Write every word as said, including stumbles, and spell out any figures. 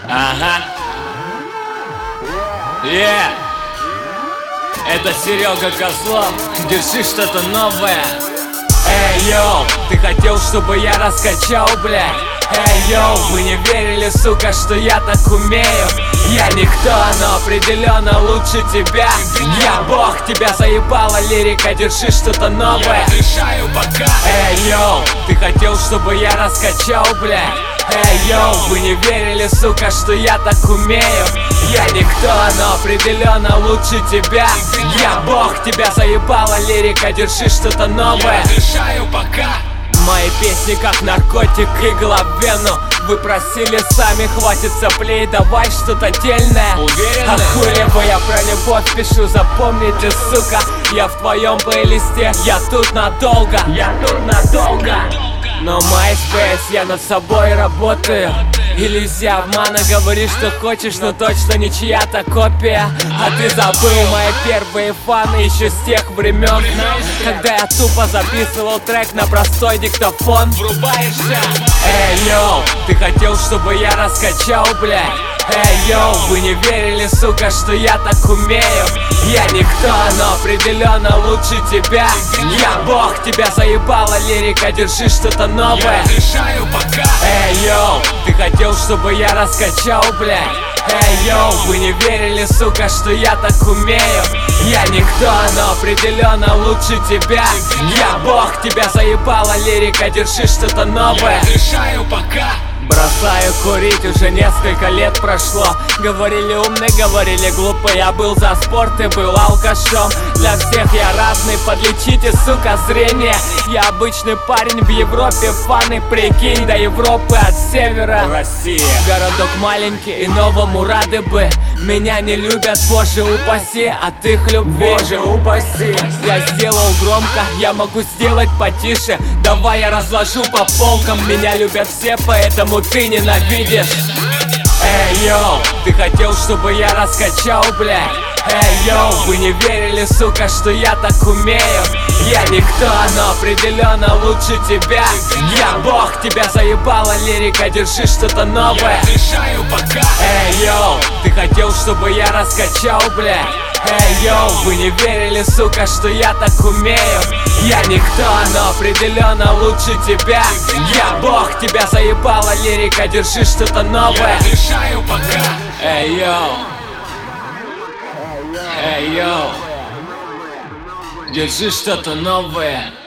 Ага. Yeah. Это Серега Козлов. Держи что-то новое. Эй, йоу, ты хотел, чтобы я раскачал, блядь? Эй, йоу, вы не верили, сука, что я так умею. Я никто, но определенно лучше тебя. Я бог, тебя заебала лирика, держи что-то новое. Я решаю пока. Эй, йоу, ты хотел, чтобы я раскачал, блядь? Эй, йоу, вы не верили, сука, что я так умею. Я никто, но определенно лучше тебя. Я бог, тебя заебала лирика, держи что-то новое. Я решаю пока. Мои песни как наркотик, игла в вену. Вы просили сами, хватит соплей, давай что-то дельное. Уверены? А хули бы я про любовь пишу, запомните, сука. Я в твоем плейлисте, я тут надолго. Я тут надолго. Но MySpace, я над собой работаю. Иллюзия обмана, говоришь, что хочешь, но точно не чья-то копия. А ты забыл мои первые фаны еще с тех времен, когда я тупо записывал трек на простой диктофон. Врубаешься? Эй, йоу, ты хотел, чтобы я раскачал, блядь? Эй, йоу, вы не верили, сука, что я так умею. Я никто, но определенно лучше тебя. Я бог, тебя заебала лирика, держи что-то новое. Я решаю пока. Эй, йоу, ты хотел, чтобы я раскачал, блядь? Эй, йоу, вы не верили, сука, что я так умею. Я никто, но определенно лучше тебя. Я бог, тебя заебала лирика, держи что-то новое. Я решаю пока. Бросаю курить, уже несколько лет прошло. Говорили умный, говорили глупый. Я был за спорт и был алкашом. Для всех я разный, подлечите, сука, зрение. Я обычный парень в Европе, фаны, прикинь, до Европы от севера. Россия. Городок маленький, и новому рады бы. Меня не любят, боже упаси, от их любви, боже упаси. Я сделал громко, я могу сделать потише. Давай я разложу по полкам. Меня любят все, поэтому ты ненавидишь. Эй, йоу, ты хотел, чтобы я раскачал, блядь? Эй, йоу, вы не верили, сука, что я так умею. Я никто, но определенно лучше тебя. Я бог, тебя заебала лирика, держи что-то новое. Я решаю пока. Эй, йоу, ты хотел, чтобы я раскачал, блядь? Эй, йоу, вы не верили, сука, что я так умею. Я никто, но определенно лучше тебя. Я бог, тебя заебала лирика, держи что-то новое. Я решаю пока. Эй, йоу. Эй, йоу. Держи что-то новое.